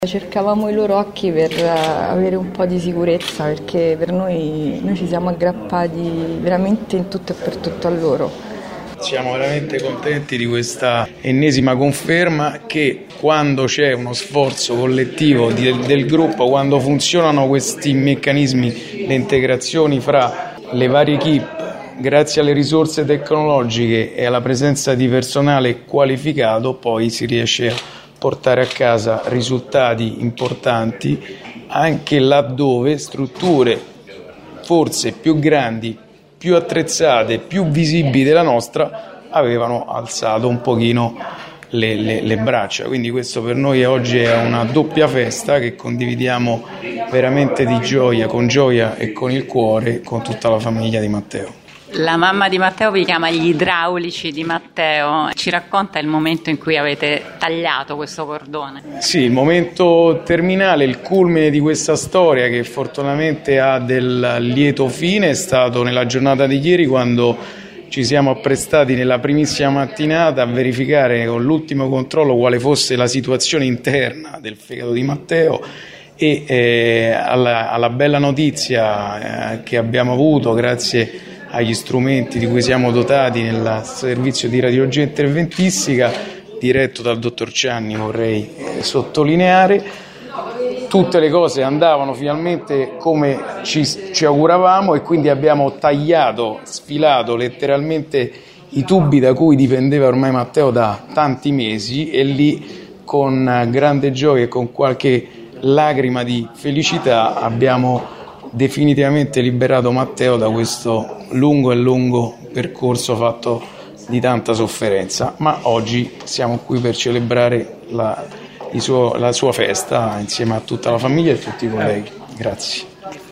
Cercavamo i loro occhi per avere un po' di sicurezza, perché per noi ci siamo aggrappati veramente in tutto e per tutto a loro. Siamo veramente contenti di questa ennesima conferma che quando c'è uno sforzo collettivo del gruppo, quando funzionano questi meccanismi, le integrazioni fra le varie equip, grazie alle risorse tecnologiche e alla presenza di personale qualificato, poi si riesce a portare a casa risultati importanti anche laddove strutture forse più grandi, più attrezzate, più visibili della nostra avevano alzato un pochino le braccia. Quindi questo per noi oggi è una doppia festa che condividiamo veramente di gioia e con il cuore con tutta la famiglia di Matteo. La mamma di Matteo vi chiama gli idraulici di Matteo. Ci racconta il momento in cui avete tagliato questo cordone? Sì, il momento terminale, il culmine di questa storia che fortunatamente ha del lieto fine è stato nella giornata di ieri, quando ci siamo apprestati nella primissima mattinata a verificare con l'ultimo controllo quale fosse la situazione interna del fegato di Matteo e alla bella notizia che abbiamo avuto grazie agli strumenti di cui siamo dotati nel servizio di radiologia interventistica diretto dal dottor Cianni, vorrei sottolineare, tutte le cose andavano finalmente come ci auguravamo e quindi abbiamo tagliato, sfilato letteralmente i tubi da cui dipendeva ormai Matteo da tanti mesi, e lì con grande gioia e con qualche lacrima di felicità abbiamo definitivamente liberato Matteo da questo lungo percorso fatto di tanta sofferenza, ma oggi siamo qui per celebrare la sua festa insieme a tutta la famiglia e tutti i colleghi. Grazie.